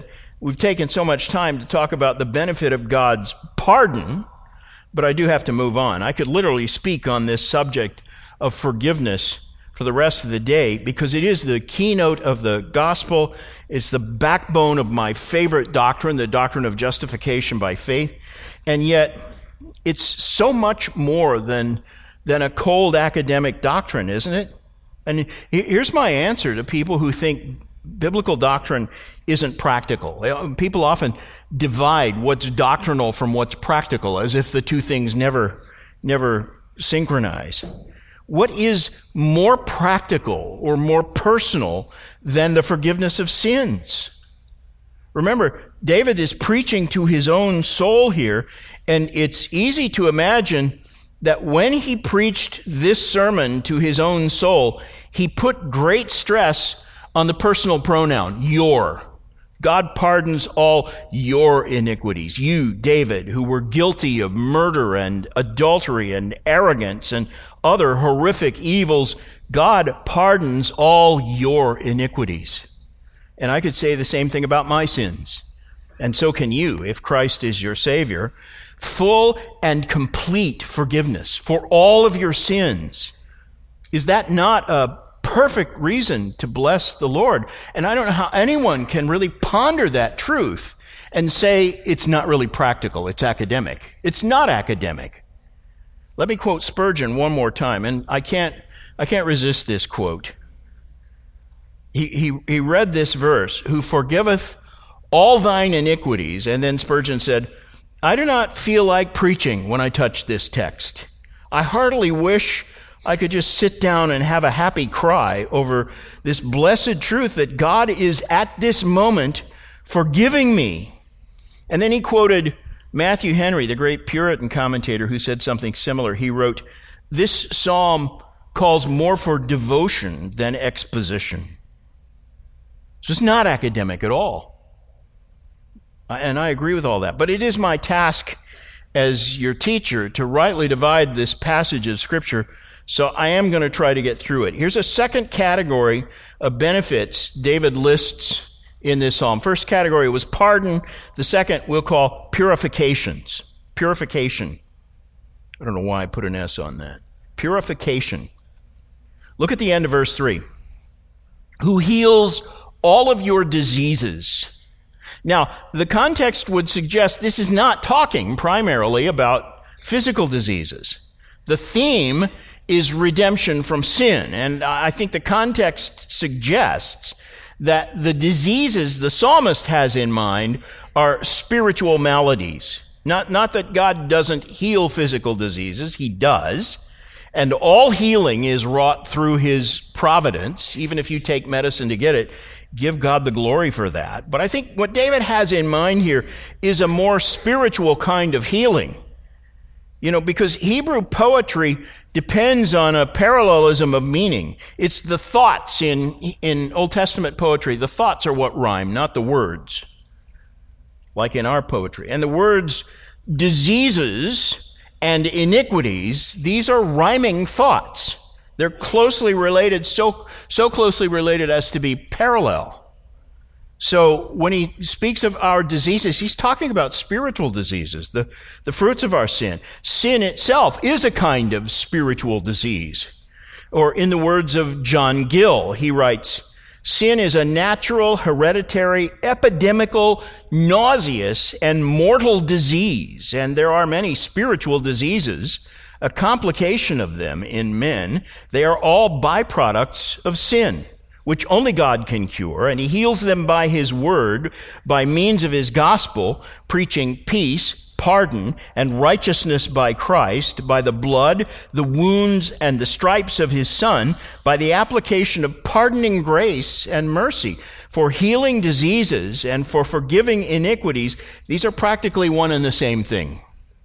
we've taken so much time to talk about the benefit of God's pardon, but I do have to move on. I could literally speak on this subject of forgiveness for the rest of the day because it is the keynote of the gospel. It's the backbone of my favorite doctrine, the doctrine of justification by faith. And yet, it's so much more than, than a cold academic doctrine, isn't it? And here's my answer to people who think biblical doctrine isn't practical. People often divide what's doctrinal from what's practical as if the two things never, never synchronize. What is more practical or more personal than the forgiveness of sins? Remember, David is preaching to his own soul here, and it's easy to imagine that when he preached this sermon to his own soul, he put great stress on the personal pronoun, your. God pardons all your iniquities. You, David, who were guilty of murder and adultery and arrogance and other horrific evils, God pardons all your iniquities. And I could say the same thing about my sins. And so can you, if Christ is your Savior. Full and complete forgiveness for all of your sins. Is that not a perfect reason to bless the Lord? And I don't know how anyone can really ponder that truth and say it's not really practical, it's academic. It's not academic. Let me quote Spurgeon one more time, and I can't I can't resist this quote. He he he read this verse, who forgiveth all thine iniquities, and then Spurgeon said, I do not feel like preaching when I touch this text. I heartily wish I could just sit down and have a happy cry over this blessed truth that God is at this moment forgiving me. And then he quoted Matthew Henry, the great Puritan commentator, who said something similar. He wrote, this psalm calls more for devotion than exposition. So it's not academic at all. And I agree with all that. But it is my task as your teacher to rightly divide this passage of Scripture, so I am going to try to get through it. Here's a second category of benefits David lists in this psalm. First category was pardon. The second we'll call purifications. Purification. I don't know why I put an S on that. Purification. Look at the end of verse three. Who heals all of your diseases. Now, the context would suggest this is not talking primarily about physical diseases. The theme is redemption from sin, and I think the context suggests that the diseases the psalmist has in mind are spiritual maladies. Not, not that God doesn't heal physical diseases, he does, and all healing is wrought through his providence. Even if you take medicine to get it, give God the glory for that. But I think what David has in mind here is a more spiritual kind of healing. You know, because Hebrew poetry depends on a parallelism of meaning. It's the thoughts in, in Old Testament poetry. The thoughts are what rhyme, not the words, like in our poetry. And the words diseases and iniquities, these are rhyming thoughts. They're closely related, so, so closely related as to be parallel. So when he speaks of our diseases, he's talking about spiritual diseases, the, the fruits of our sin. Sin itself is a kind of spiritual disease. Or in the words of John Gill, he writes, sin is a natural, hereditary, epidemical, nauseous, and mortal disease. And there are many spiritual diseases, a complication of them in men. They are all byproducts of sin, which only God can cure, and he heals them by his word, by means of his gospel, preaching peace, pardon, and righteousness by Christ, by the blood, the wounds, and the stripes of his Son, by the application of pardoning grace and mercy. For healing diseases and for forgiving iniquities, these are practically one and the same thing.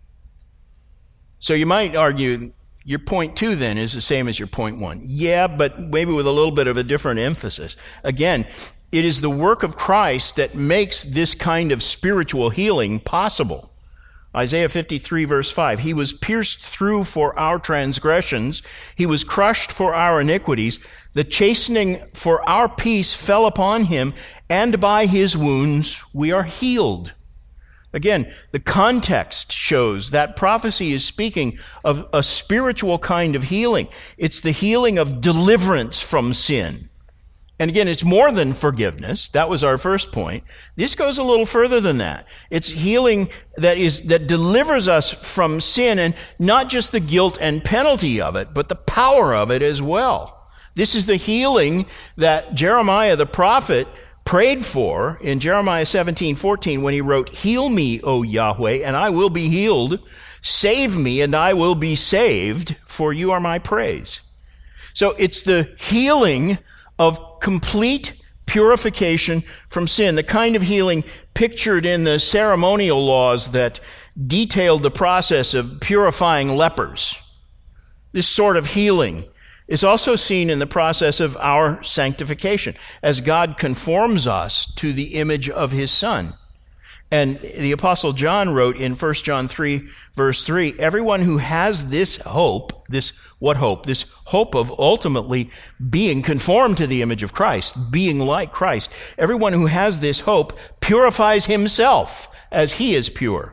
So you might argue, your point two then is the same as your point one. Yeah, but maybe with a little bit of a different emphasis. Again, it is the work of Christ that makes this kind of spiritual healing possible. Isaiah fifty-three, verse five, he was pierced through for our transgressions. He was crushed for our iniquities. The chastening for our peace fell upon him, and by his wounds we are healed. Again, the context shows that prophecy is speaking of a spiritual kind of healing. It's the healing of deliverance from sin. And again, it's more than forgiveness. That was our first point. This goes a little further than that. It's healing that is, that delivers us from sin, and not just the guilt and penalty of it, but the power of it as well. This is the healing that Jeremiah the prophet prayed for in Jeremiah seventeen fourteen when he wrote, "Heal me, O Yahweh, and I will be healed. Save me, and I will be saved, for you are my praise." So it's the healing of complete purification from sin, the kind of healing pictured in the ceremonial laws that detailed the process of purifying lepers. This sort of healing is also seen in the process of our sanctification, as God conforms us to the image of his Son. And the Apostle John wrote in First John three, verse three, everyone who has this hope, this what hope? This hope of ultimately being conformed to the image of Christ, being like Christ. Everyone who has this hope purifies himself as he is pure.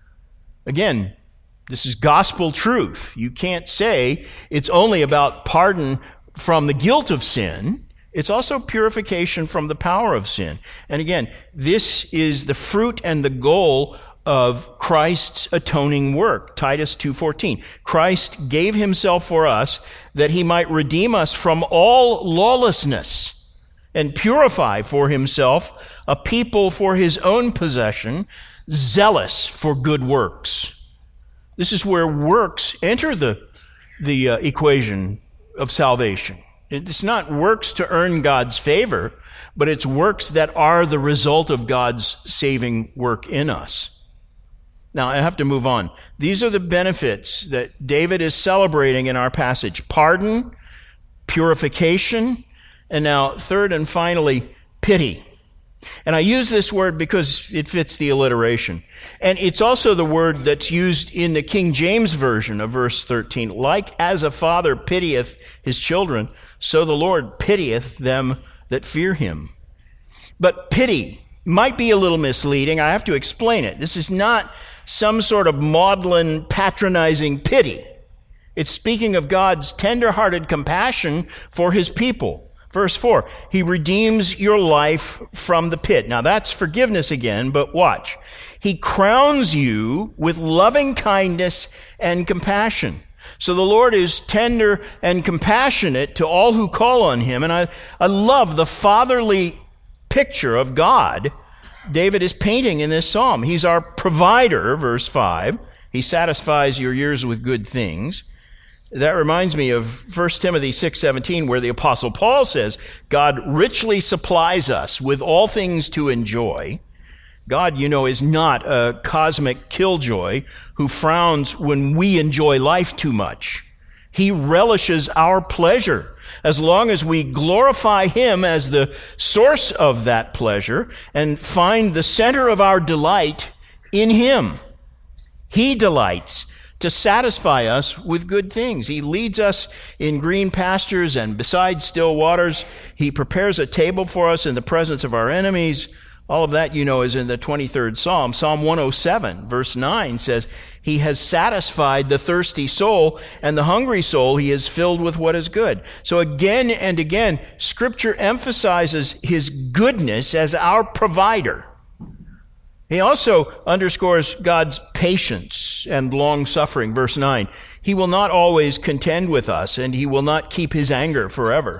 Again, this is gospel truth. You can't say it's only about pardon from the guilt of sin. It's also purification from the power of sin. And again, this is the fruit and the goal of Christ's atoning work. Titus two fourteen. Christ gave himself for us that he might redeem us from all lawlessness and purify for himself a people for his own possession, zealous for good works. This is where works enter the, the uh, equation of salvation. It's not works to earn God's favor, but it's works that are the result of God's saving work in us. Now, I have to move on. These are the benefits that David is celebrating in our passage: pardon, purification, and now, third and finally, pity. And I use this word because it fits the alliteration. And it's also the word that's used in the King James Version of verse thirteen. Like as a father pitieth his children, so the Lord pitieth them that fear him. But pity might be a little misleading. I have to explain it. This is not some sort of maudlin, patronizing pity. It's speaking of God's tender-hearted compassion for his people. Verse four, he redeems your life from the pit. Now that's forgiveness again, but watch. He crowns you with loving kindness and compassion. So the Lord is tender and compassionate to all who call on him. And I, I love the fatherly picture of God David is painting in this psalm. He's our provider, verse five. He satisfies your years with good things. That reminds me of First Timothy six seventeen, where the Apostle Paul says, God richly supplies us with all things to enjoy. God, you know, is not a cosmic killjoy who frowns when we enjoy life too much. He relishes our pleasure as long as we glorify him as the source of that pleasure and find the center of our delight in him. He delights to satisfy us with good things. He leads us in green pastures and beside still waters. He prepares a table for us in the presence of our enemies. All of that, you know, is in the twenty-third Psalm. Psalm one oh seven, verse nine says, he has satisfied the thirsty soul, and the hungry soul he has filled with what is good. So again and again, Scripture emphasizes his goodness as our provider. He also underscores God's patience and long-suffering. Verse nine, he will not always contend with us, and he will not keep his anger forever.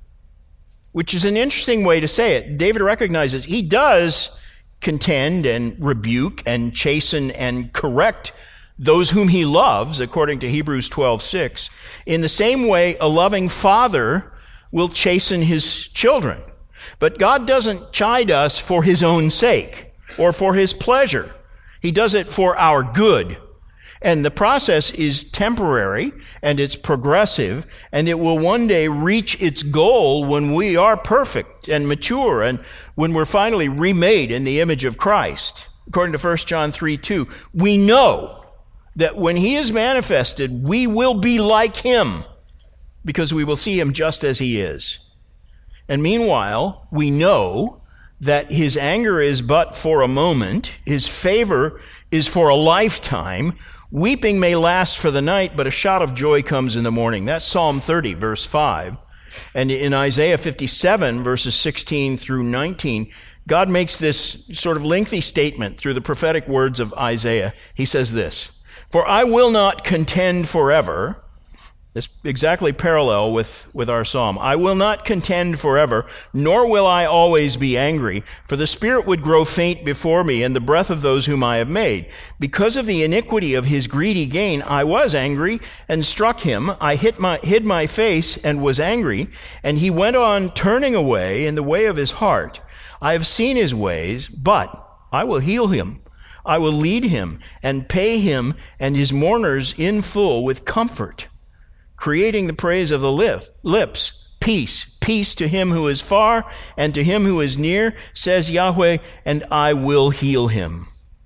Which is an interesting way to say it. David recognizes he does contend and rebuke and chasten and correct those whom he loves, according to Hebrews twelve six. In the same way, a loving father will chasten his children. But God doesn't chide us for his own sake or for his pleasure. He does it for our good. And the process is temporary, and it's progressive, and it will one day reach its goal when we are perfect and mature and when we're finally remade in the image of Christ. according to First John three two, we know that when he is manifested, we will be like him because we will see him just as he is. And meanwhile, we know that his anger is but for a moment, his favor is for a lifetime. Weeping may last for the night, but a shout of joy comes in the morning. That's Psalm thirty, verse five. And in Isaiah fifty-seven, verses sixteen through nineteen, God makes this sort of lengthy statement through the prophetic words of Isaiah. He says this, "For I will not contend forever." This exactly parallel with, with our psalm. "I will not contend forever, nor will I always be angry, for the spirit would grow faint before me and the breath of those whom I have made. Because of the iniquity of his greedy gain, I was angry and struck him. I hid my, hid my face and was angry, and he went on turning away in the way of his heart. I have seen his ways, but I will heal him. I will lead him and pay him and his mourners in full with comfort, creating the praise of the lips. Peace, peace to him who is far and to him who is near, says Yahweh, and I will heal him."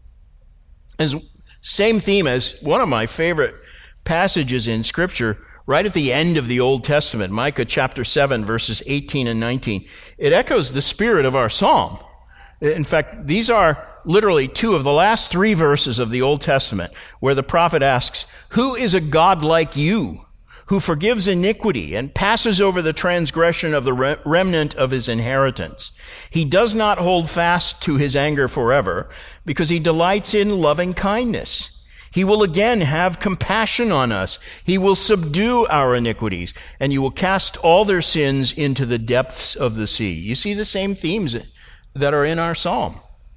As same theme as one of my favorite passages in Scripture, right at the end of the Old Testament, Micah chapter seven, verses eighteen and nineteen. It echoes the spirit of our psalm. In fact, these are literally two of the last three verses of the Old Testament, where the prophet asks, "Who is a God like you, who forgives iniquity and passes over the transgression of the remnant of his inheritance? He does not hold fast to his anger forever, because he delights in loving kindness. He will again have compassion on us. He will subdue our iniquities, and you will cast all their sins into the depths of the sea." You see the same themes that are in our psalm.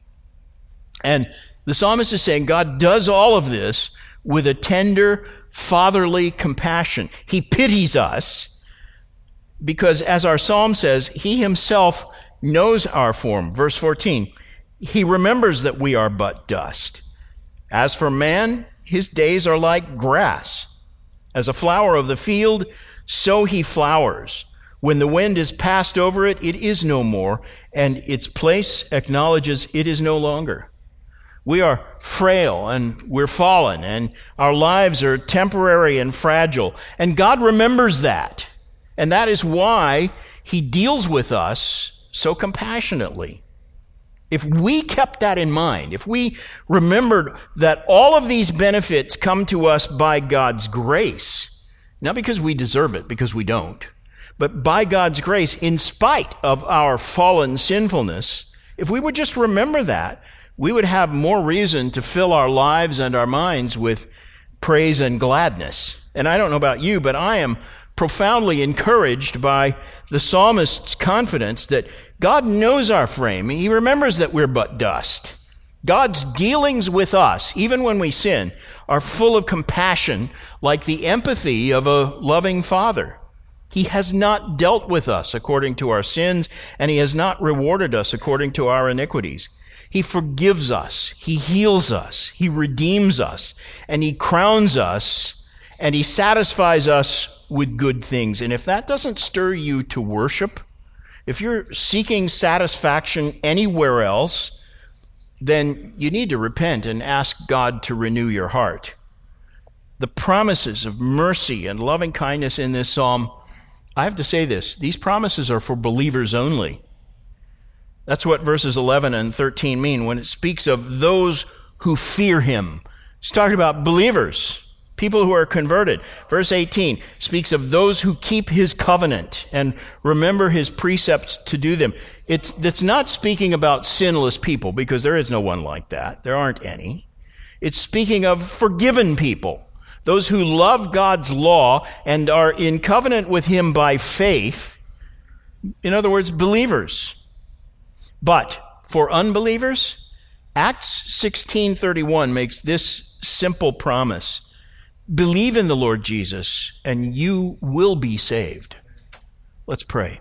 And the psalmist is saying God does all of this with a tender, fatherly compassion. He pities us because, as our psalm says, he himself knows our form. Verse fourteen, he remembers that we are but dust. As for man, his days are like grass. As a flower of the field, so he flowers. When the wind is passed over it, it is no more, and its place acknowledges it is no longer. We are frail and we're fallen, and our lives are temporary and fragile. And God remembers that. And that is why he deals with us so compassionately. If we kept that in mind, if we remembered that all of these benefits come to us by God's grace, not because we deserve it, because we don't, but by God's grace, in spite of our fallen sinfulness, if we would just remember that, we would have more reason to fill our lives and our minds with praise and gladness. And I don't know about you, but I am profoundly encouraged by the psalmist's confidence that God knows our frame. He remembers that we're but dust. God's dealings with us, even when we sin, are full of compassion, like the empathy of a loving father. He has not dealt with us according to our sins, and he has not rewarded us according to our iniquities. He forgives us, he heals us, he redeems us, and he crowns us, and he satisfies us with good things. And if that doesn't stir you to worship, if you're seeking satisfaction anywhere else, then you need to repent and ask God to renew your heart. The promises of mercy and loving kindness in this psalm, I have to say this, these promises are for believers only. That's what verses eleven and thirteen mean when it speaks of those who fear him. It's talking about believers, people who are converted. Verse eighteen speaks of those who keep his covenant and remember his precepts to do them. It's, it's not speaking about sinless people, because there is no one like that. There aren't any. It's speaking of forgiven people. Those who love God's law and are in covenant with him by faith. In other words, believers. But for unbelievers, Acts sixteen thirty-one makes this simple promise. Believe in the Lord Jesus and you will be saved. Let's pray.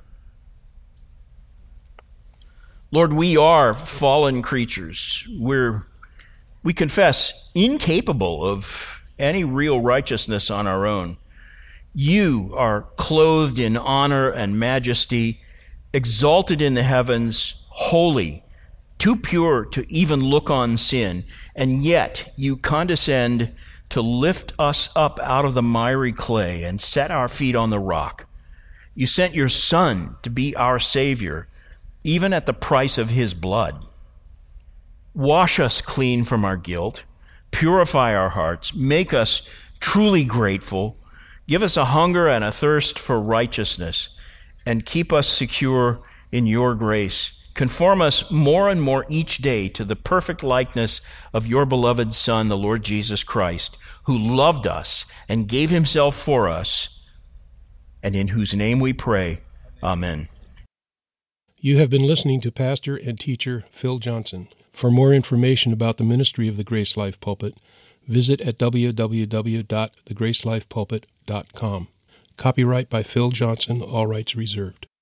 Lord, we are fallen creatures. We're, we confess, incapable of any real righteousness on our own. You are clothed in honor and majesty, exalted in the heavens, holy, too pure to even look on sin, and yet you condescend to lift us up out of the miry clay and set our feet on the rock. You sent your Son to be our Savior, even at the price of his blood. Wash us clean from our guilt, purify our hearts, make us truly grateful, give us a hunger and a thirst for righteousness, and keep us secure in your grace. Conform us more and more each day to the perfect likeness of your beloved Son, the Lord Jesus Christ, who loved us and gave himself for us, and in whose name we pray. Amen. You have been listening to Pastor and Teacher Phil Johnson. For more information about the ministry of the Grace Life Pulpit, visit at w w w dot the grace life pulpit dot com. Copyright by Phil Johnson, all rights reserved.